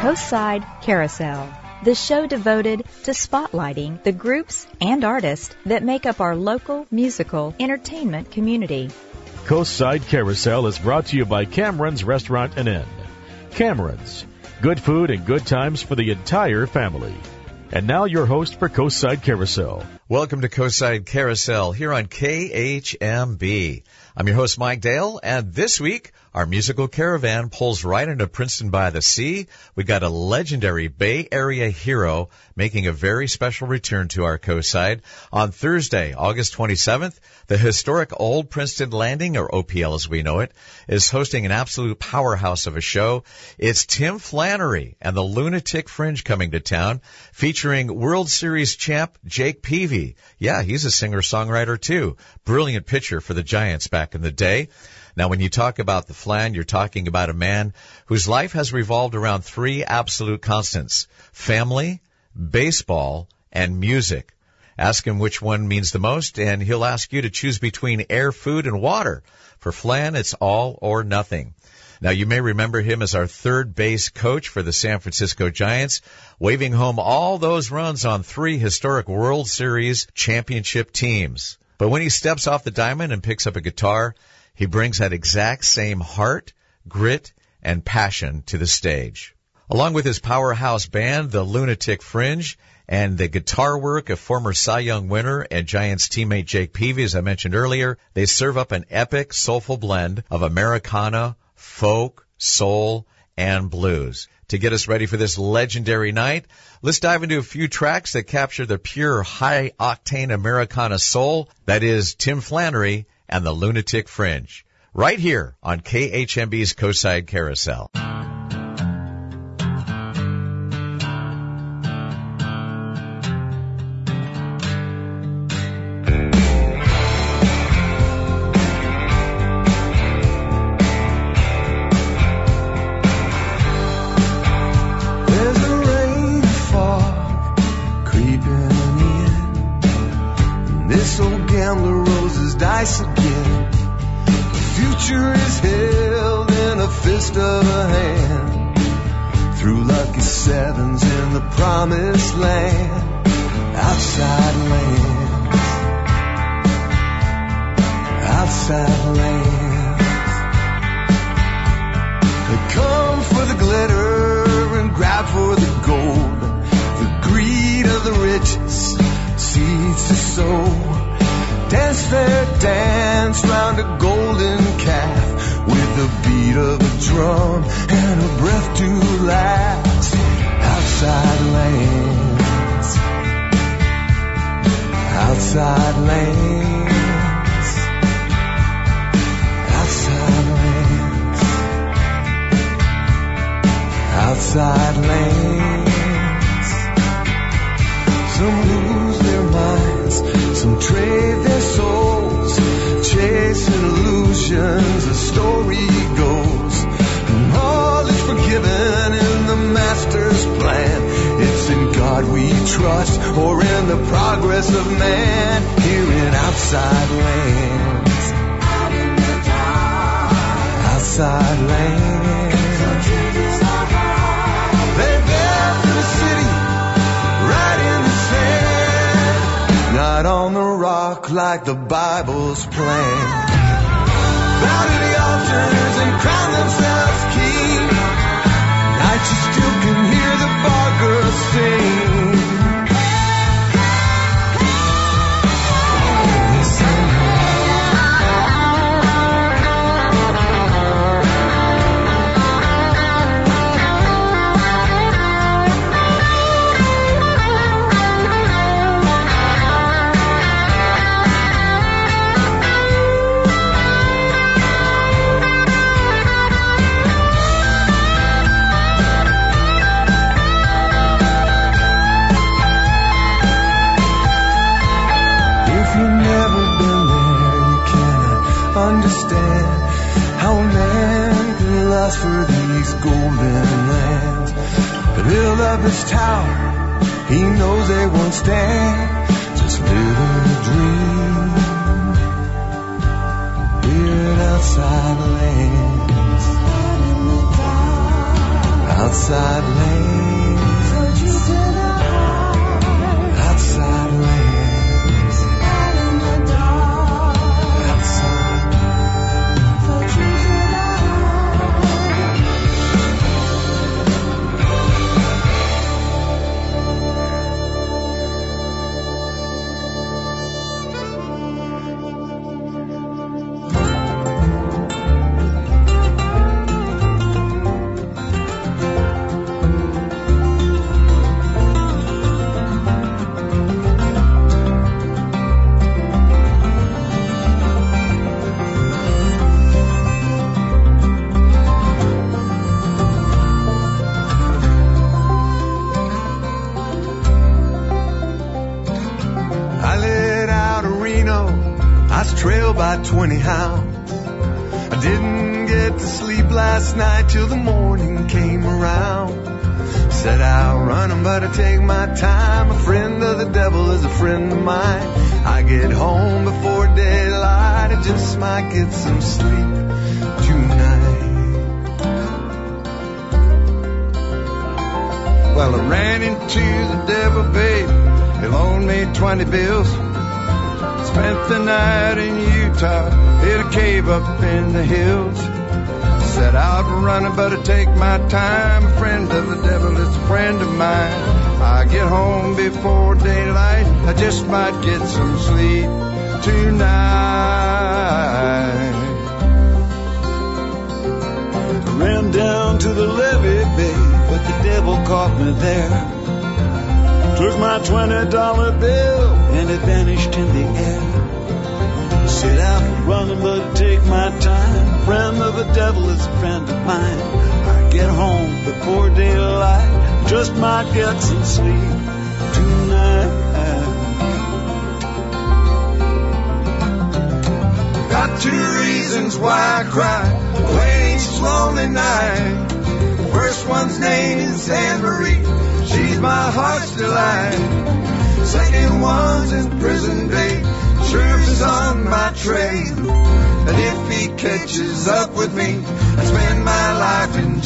Coastside Carousel, the show devoted to spotlighting the groups and artists that make up our local musical entertainment community. Coastside Carousel is brought to you by Cameron's Restaurant and Inn. Cameron's, good food and good times for the entire family. And now your host for Coastside Carousel. Welcome to Coastside Carousel here on KHMB. I'm your host, Mike Dale, and this week, our musical caravan pulls right into Princeton by the Sea. We got a legendary Bay Area hero making a very special return to our coastside. On Thursday, August 27th, the historic Old Princeton Landing, or OPL as we know it, is hosting an absolute powerhouse of a show. It's Tim Flannery and the Lunatic Fringe coming to town, featuring World Series champ Jake Peavy. Yeah, he's a singer-songwriter too. Brilliant pitcher for the Giants back in the day. Now, when you talk about the Flan, you're talking about a man whose life has revolved around three absolute constants: family, baseball, and music. Ask him which one means the most, and he'll ask you to choose between air, food, and water. For Flan, it's all or nothing. Now, you may remember him as our third base coach for the San Francisco Giants, waving home all those runs on three historic World Series championship teams. But when he steps off the diamond and picks up a guitar, he brings that exact same heart, grit, and passion to the stage. Along with his powerhouse band, the Lunatic Fringe, and the guitar work of former Cy Young winner and Giants teammate Jake Peavy, as I mentioned earlier, they serve up an epic, soulful blend of Americana, folk, soul, and blues. To get us ready for this legendary night, let's dive into a few tracks that capture the pure, high-octane Americana soul. That is Tim Flannery and the Lunatic Fringe, right here on KHMB's Coastside Carousel. Again, the future is held in a fist of a hand, through lucky sevens in the promised land, outside lands, they come for the glitter and grab for the gold, the greed of the riches, seeds to sow. Dance fair dance round a golden calf, with the beat of a drum and a breath to last. Outside lands, outside lands, outside lands, outside lands. Some lose their minds, some trade their souls, chasing illusions, the story goes. And all is forgiven in the Master's plan. It's in God we trust, or in the progress of man. Here in outside lands, out in the dark, outside lands, some trees are high. They built the city right in the sand, not on the rock like the Bible's plan. Bow to the altars and crown themselves king. Night you still can hear the bar girls sing. Understand how man can lust for these golden lands. Build up his tower, he knows they won't stand. Just living a dream here in outside lands, outside lands, outside lands, in the dark, outside. Trailed by 20 hounds. I didn't get to sleep last night till the morning came around. Set out running, but I take my time. A friend of the devil is a friend of mine. I get home before daylight. I just might get some sleep tonight. Well, I ran into the devil, babe. He loaned me 20 bills. Spent the night in Utah, hit a cave up in the hills. Set out running, but I take my time. A friend of the devil is a friend of mine. I get home before daylight. I just might get some sleep tonight. I ran down to the levee, babe, but the devil caught me there. Took my $20 bill and it vanished in the air. Set out running, but take my time. Friend of the devil is a friend of mine. I get home before daylight. Just might get some sleep tonight. Got 2 reasons why I cry away each lonely night. First one's name is Anne Marie. She's my heart's delight. Second one's in prison, babe. Sheriff is on my trail. And if he catches up with me, I spend my life in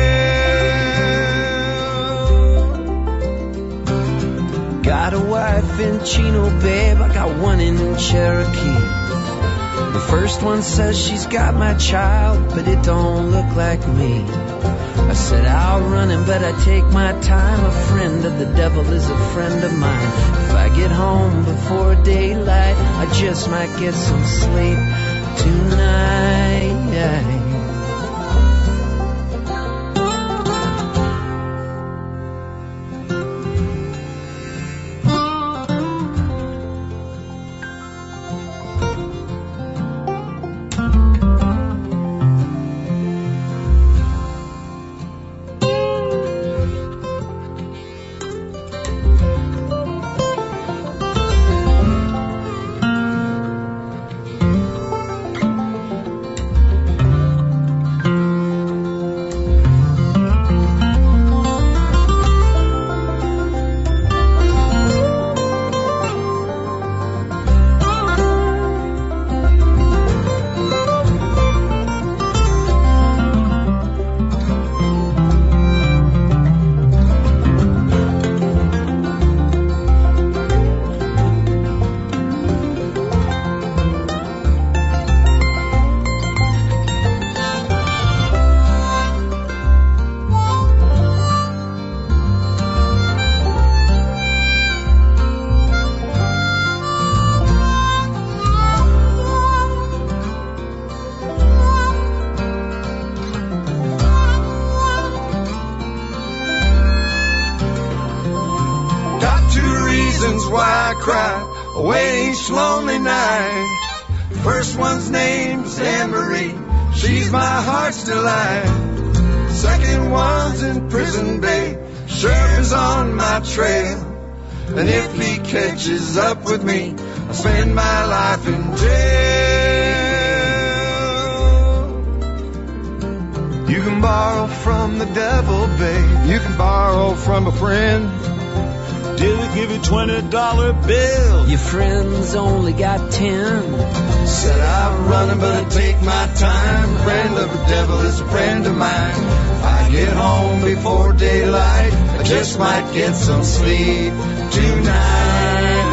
jail. Got a wife in Chino, babe. I got one in Cherokee. The first one says she's got my child, but it don't look like me. I set out running, but I take my time. A friend of the devil is a friend of mine. If I get home before daylight, I just might get some sleep tonight. First one's name's Anne Marie. She's my heart's delight. Second one's in prison, babe. Sheriff is on my trail. And if he catches up with me, I'll spend my life in jail. You can borrow from the devil, babe. You can borrow from a friend. Did we give you $20 bill? Your friends only got 10. Said I'm running, but I take my time. Friend of the devil is a friend of mine. If I get home before daylight, I just might get some sleep tonight.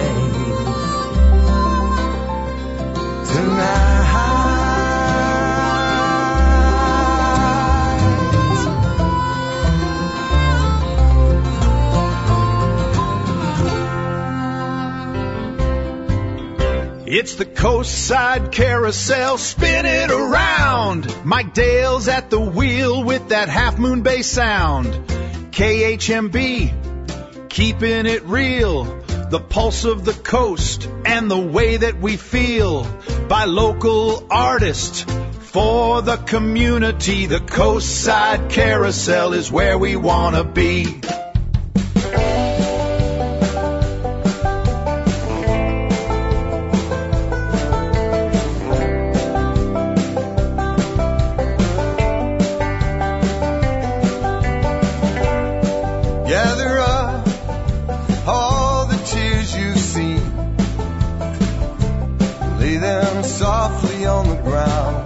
It's the Coastside Carousel, spin it around. Mike Dale's at the wheel with that Half Moon Bay sound. KHMB, keeping it real. The pulse of the coast and the way that we feel. By local artists, for the community. The Coastside Carousel is where we want to be. Softly on the ground,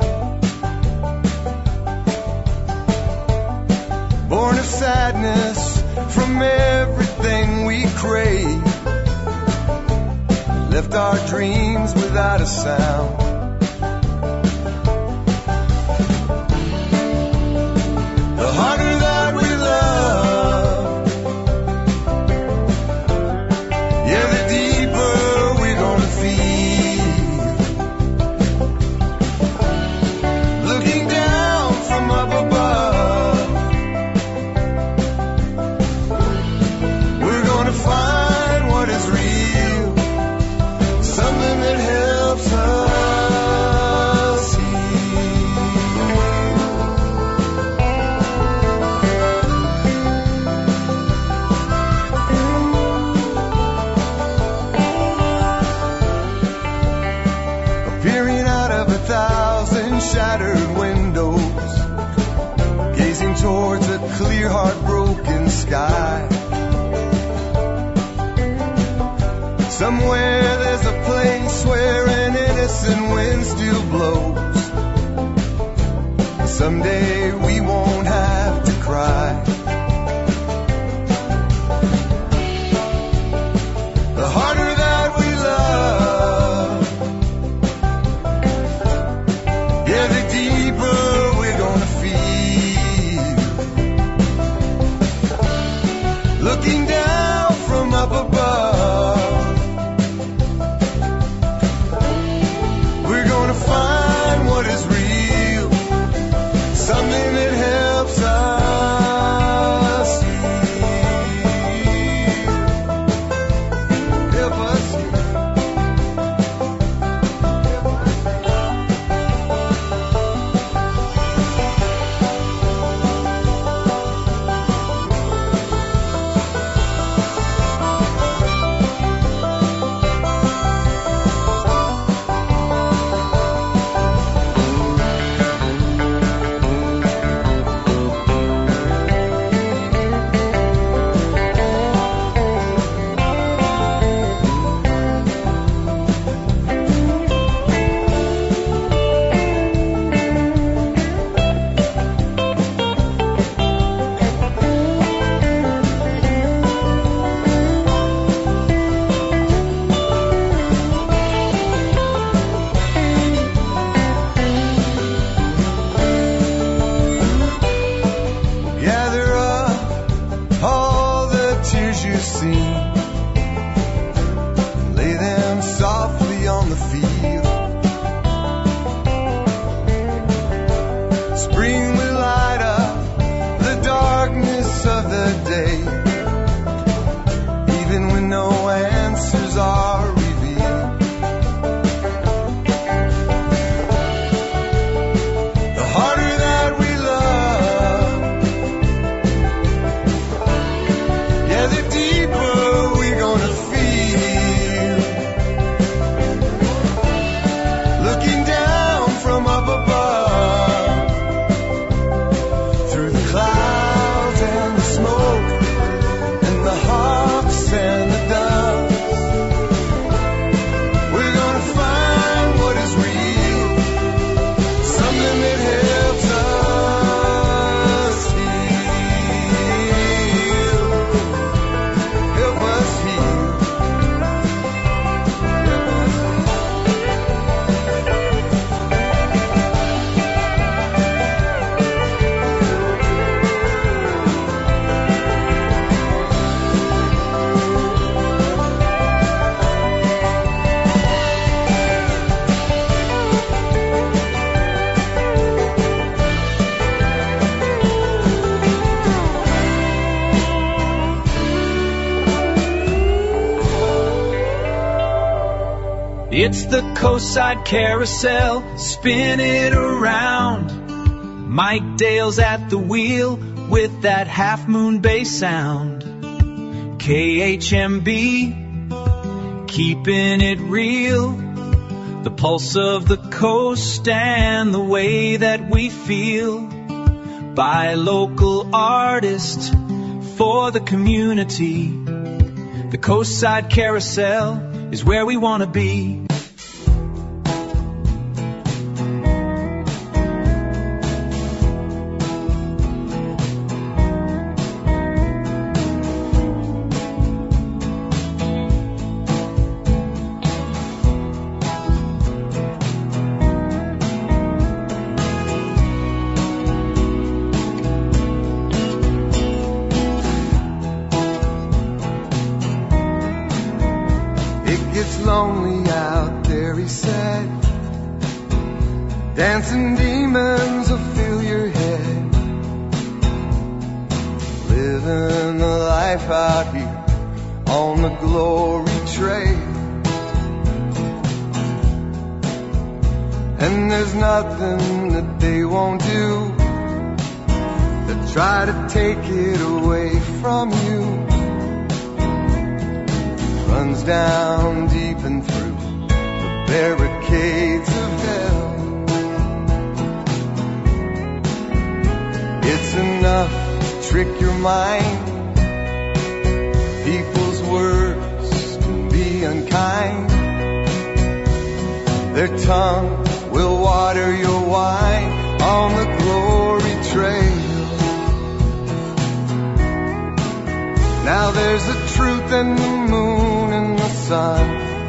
born of sadness from everything we crave, left our dreams without a sound. The harder that we love, yeah, the deeper we're gonna feel. Shattered windows, gazing towards a clear, heartbroken sky. Somewhere there's a place where an innocent wind still blows. Someday we won't have to cry. The harder that we love, yeah, the deeper we're gonna feel. Looking down from up above, we're gonna find what is real, something that helps us. It's the Coastside Carousel, spin it around. Mike Dale's at the wheel with that Half Moon bass sound. KHMB, keeping it real. The pulse of the coast and the way that we feel. By local artists for the community. The Coastside Carousel is where we want to be. Lonely out there, he said. Dancing demons will fill your head. Living the life out here on the glory trail. And there's nothing that they won't do to try to take it away from you. Runs down deep and through the barricades of hell. It's enough to trick your mind. People's words can be unkind. Their tongue will water your wine on the glory trail. Now there's the truth and the moon and the sun.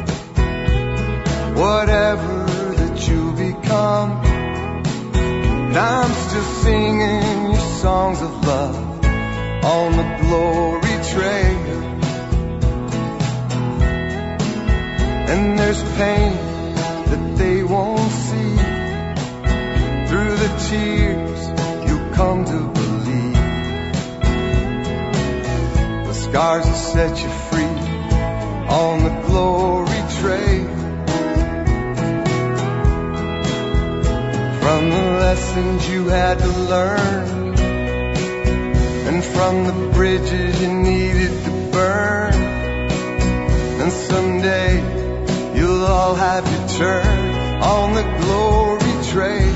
Whatever that you become, and I'm still singing your songs of love on the glory trail. And there's pain that they won't see. Through the tears you'll come to believe. The scars will set you free on the glory trail. From the lessons you had to learn, and from the bridges you needed to burn. And someday you'll all have your turn on the glory trail.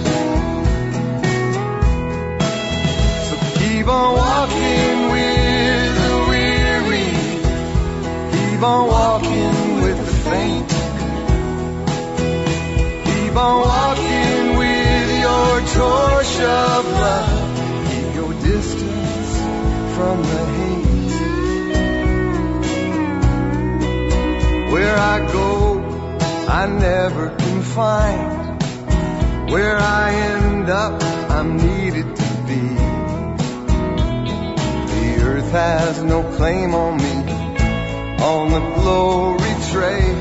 So keep on walking with the weary, keep on walking with the faint, keep on walking with your torch of love. Keep your distance from the hate. Where I go, I never can find. Where I end up, I'm needed to be. The earth has no claim on me on the glory trail.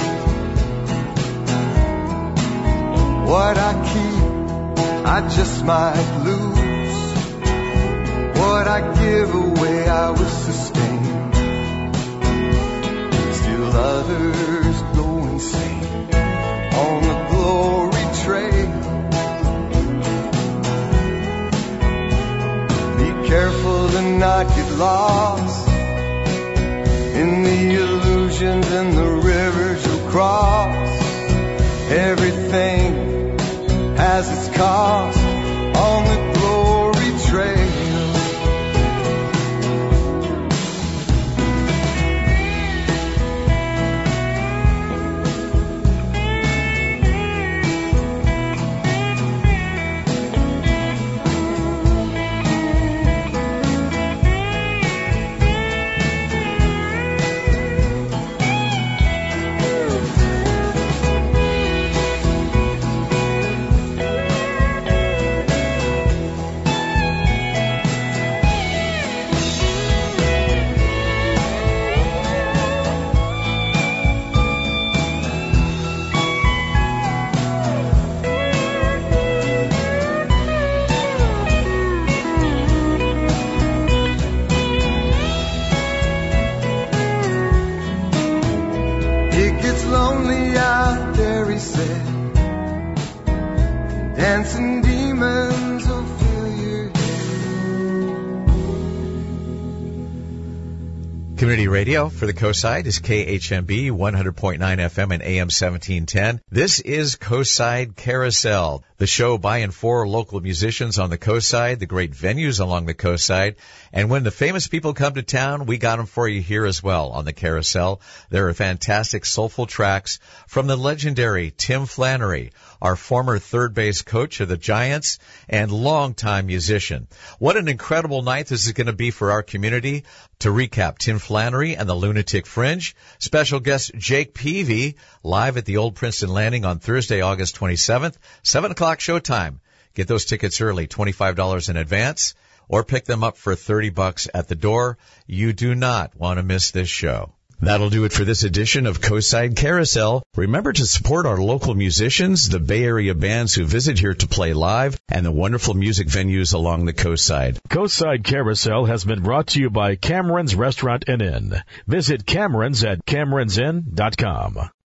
What I keep, I just might lose. What I give away, I will sustain. Still others go insane on the glory trail. Be careful to not get lost in the illusions and the rivers you'll cross. Everything has its cost on the glory trail. Dancing demons will fill your Community radio for the Coastside is KHMB 100.9 FM and AM 1710. This is Coastside Carousel, the show by and for local musicians on the Coastside, the great venues along the Coastside. And when the famous people come to town, we got them for you here as well on the Carousel. There are fantastic soulful tracks from the legendary Tim Flannery, our former third base coach of the Giants and longtime musician. What an incredible night this is going to be for our community. To recap, Tim Flannery and the Lunatic Fringe, special guest Jake Peavy, live at the Old Princeton Landing on Thursday, August 27th, 7 o'clock showtime. Get those tickets early, $25 in advance, or pick them up for $30 at the door. You do not want to miss this show. That'll do it for this edition of Coastside Carousel. Remember to support our local musicians, the Bay Area bands who visit here to play live, and the wonderful music venues along the Coastside. Coastside Carousel has been brought to you by Cameron's Restaurant and Inn. Visit Cameron's at CameronsInn.com.